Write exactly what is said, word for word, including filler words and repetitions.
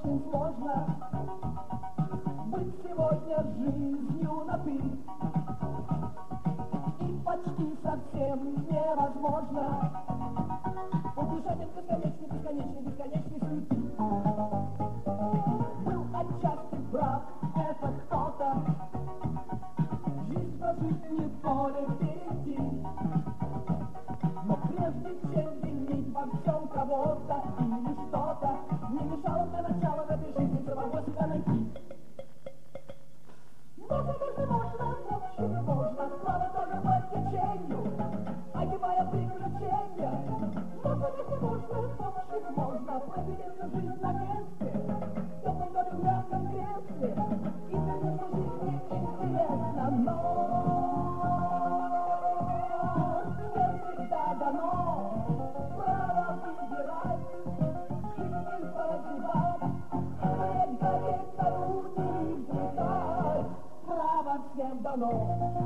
очень сложно быть сегодня жизнью на «ты». И почти совсем невозможно убежать от бесконечной, бесконечной, бесконечной суеты. Был отчасти прав это кто-то, жизнь прожить не поле перейти. Но прежде чем винить во всем кого-то или что-то, не мешало для начала в этой жизни самого себя найти. Можно, можно, можно, в общем, можно, слава тоже по течению, огибая приключения. Можно, можно, можно, в общем, можно, проверить жизнь на месте, в темном доме в мягком кресле, и вернуть жизни интересно, но не всегда дано право выбирать, жить и прозевать, не гореть на руки и взлетать. Право всем дано.